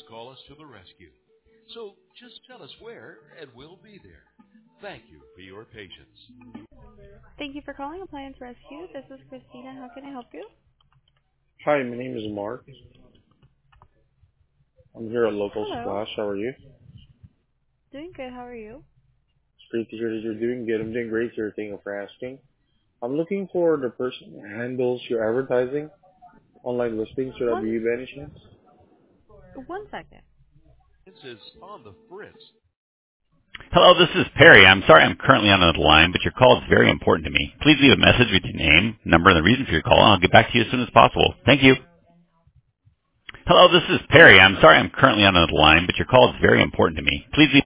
call us to the rescue. So just tell us where, and we'll be there. Thank you for your patience. Thank you for calling Appliance Rescue. This is Christina. How can I help you? Hi, my name is Mark. I'm here at Local Hello. Splash. How are you? Doing good. How are you? It's great to hear that you're doing good. I'm doing great, sir. Thank you for asking. I'm looking for the person who handles your advertising, online listings. Should I One be you by any chance? one second. This is on the Fritz. Hello, this is Perry. I'm sorry I'm currently on another line, but your call is very important to me. Please leave a message with your name, number, and the reason for your call, and I'll get back to you as soon as possible. Thank you. Hello, this is Perry. I'm sorry I'm currently on another line, but your call is very important to me. Please leave